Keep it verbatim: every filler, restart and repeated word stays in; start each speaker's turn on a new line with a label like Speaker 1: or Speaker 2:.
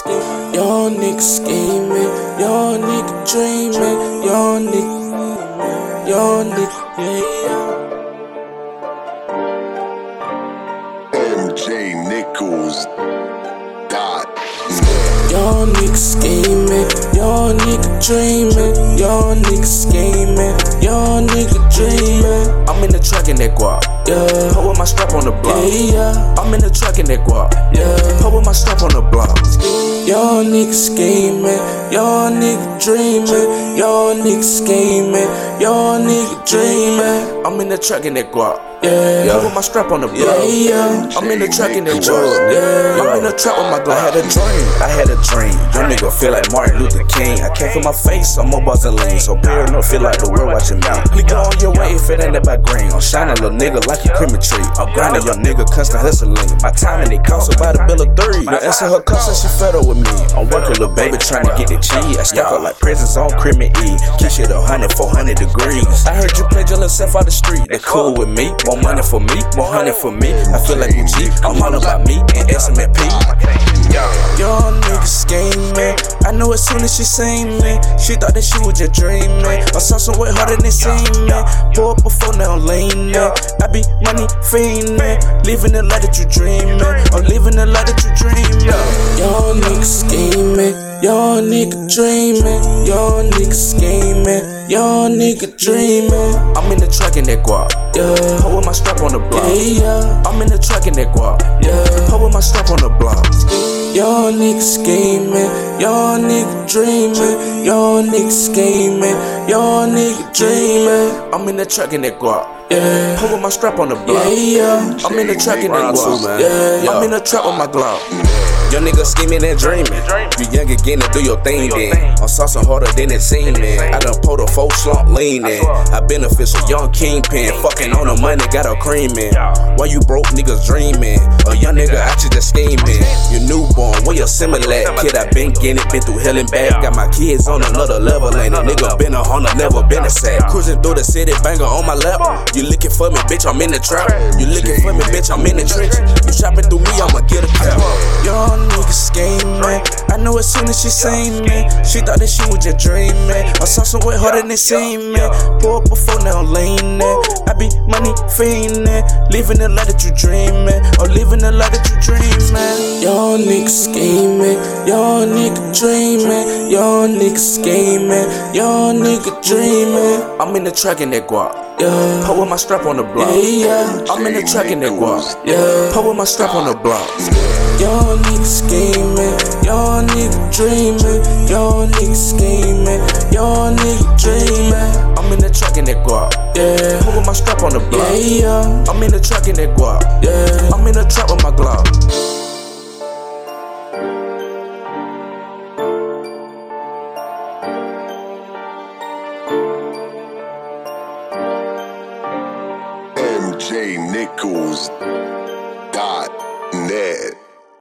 Speaker 1: Young nigga scheming, young nigga dreaming, young nigga, young nigga, yeah.
Speaker 2: M J Nichols. Dot.
Speaker 1: Young nigga scheming, young nigga dreaming, young nigga scheming, young nigga dreaming. I'm in the truck in that guap, yeah. Put with my strap on the block, yeah, yeah. I'm in the truck in that guap, yeah. Put with my strap on the block. Young nigga scheming, young nigga dreaming, young nigga scheming, young nigga dreaming. I'm in the truck in that guap, yeah. Put with my strap on the block, yeah, yeah. I'm in the truck in that guap, yeah. I'm in the trap with my Glock.
Speaker 3: I had a dream, I had a dream. Young nigga feel like Martin Luther King. I can't feel my face, I'm more buzzing, so paranoid, feel like the world watching me. Please go on your way if it ain't about green. I'm shining little nigga like a Christmas tree. I'm grinding young nigga, constant hustling. My timing it costs about a bill of three. The answer her cussing, she fed up with me. I'm working little baby trying to get the cheese. I stack up like presents on Christmas Eve. Keep shit a hundred, four hundred degrees. I heard you play your self out the street. They cool with me, more money for me, more honey for me. I feel like a G, I'm all about me and S M P.
Speaker 1: Young nigga scheming, I knew as soon as she seen me. She thought that she was just dreaming. I saw some way harder than seen me. Pull up before now I'm leaning. I be money fiending, living the life that you dreaming. I'm living the life that you dreaming. Young nigga scheming, young nigga dreaming, young nigga scheming, young nigga dreaming. I'm in the truck in that guap, yeah. Put with my strap on the block, yeah, yeah. I'm in the truck in that guap, yeah. Put with my strap on the block. Young nigga scheming, young nigga dreaming, young nigga scheming, young nigga dreaming. I'm in the truck in that guap, yeah. Put with my strap on the block, yeah, yeah. I'm in the truck in that guap, yeah, yeah. I'm in the trap with my Glock.
Speaker 3: Young nigga scheming and dreaming. You young again to do your thing then. I'm saucing harder than it seemed then. I done pulled a full slump leaning. I beneficial young kingpin. Fucking on the money, got her creaming. Why you broke niggas dreaming? A young nigga out you just scheming. You newborn, where you similar? Kid, I been getting it, been through hell and back. Got my kids on another level. Ain't a nigga been a hunter, never been a sack. Cruising through the city, banger on my lap. You looking for me, bitch, I'm in the trap. You looking for me, bitch, I'm in the trench. You shopping through me, I'ma get a cap.
Speaker 1: Young nigga scheming, I know as soon as she seen me. She thought that she was just dreaming. I saw some way harder than seen me. Pull up before now I'm leaning. I be money fiending, living the life that you dreaming. Or living the life that you dreaming. Young nigga scheming, young nigga dreaming, young nigga scheming, young nigga dreaming. I'm in the truck in that guap, yeah. Put with my strap on the block, yeah, yeah. I'm in the truck in that guap, yeah. Put with my strap on the block. Young nigga scheming, young nigga dreaming, young nigga scheming, young nigga dreaming. I'm in the truck in that guap, yeah. Put with my strap on the block, yeah, yeah. I'm in the truck in that guap, yeah. I'm in the trap with my Glock.
Speaker 2: M J Nichols.